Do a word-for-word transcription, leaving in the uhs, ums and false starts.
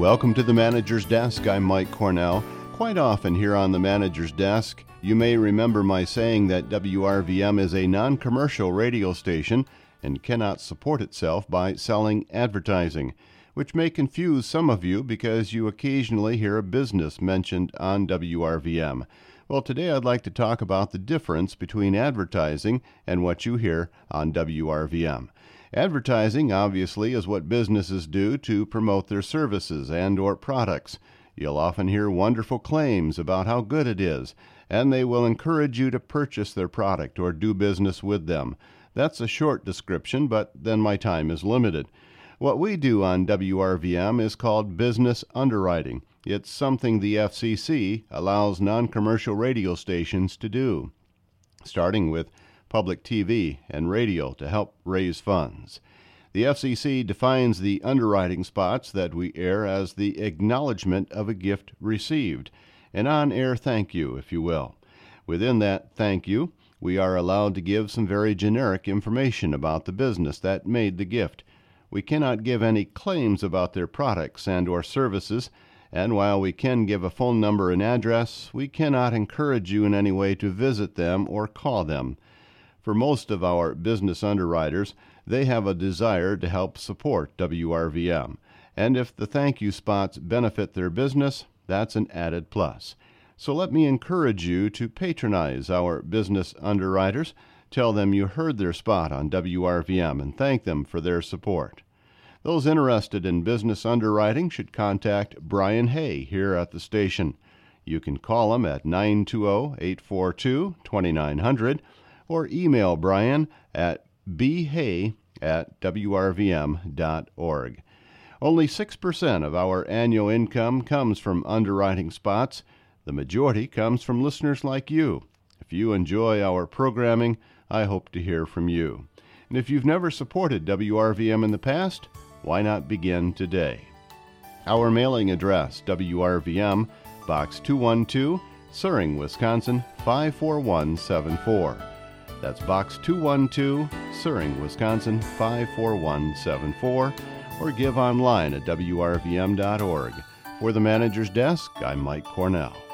Welcome to the Manager's Desk. I'm Mike Cornell. Quite often here on the Manager's Desk, you may remember my saying that W R V M is a non-commercial radio station and cannot support itself by selling advertising, which may confuse some of you because you occasionally hear a business mentioned on W R V M. Well, today I'd like to talk about the difference between advertising and what you hear on W R V M. Advertising, obviously, is what businesses do to promote their services and or products. You'll often hear wonderful claims about how good it is, and they will encourage you to purchase their product or do business with them. That's a short description, but then my time is limited. What we do on W R V M is called business underwriting. It's something the F C C allows non-commercial radio stations to do, starting with public T V and radio to help raise funds. The F C C defines the underwriting spots that we air as the acknowledgement of a gift received, an on-air thank you, if you will. Within that thank you, we are allowed to give some very generic information about the business that made the gift. We cannot give any claims about their products and or services, and while we can give a phone number and address, we cannot encourage you in any way to visit them or call them. For most of our business underwriters, they have a desire to help support W R V M, and if the thank you spots benefit their business, that's an added plus. So let me encourage you to patronize our business underwriters. Tell them you heard their spot on W R V M and thank them for their support. Those interested in business underwriting should contact Brian Hay here at the station. You can call him at nine two zero, eight four two, two nine zero zero or email Brian at b hay at w r v m dot org. Only six percent of our annual income comes from underwriting spots. The majority comes from listeners like you. If you enjoy our programming, I hope to hear from you. And if you've never supported W R V M in the past, why not begin today? Our mailing address, W R V M, Box two one two, Suring, Wisconsin, five four one seven four. That's Box two one two, Suring, Wisconsin, five four one seven four, or give online at w r v m dot org. For the Manager's Desk, I'm Mike Cornell.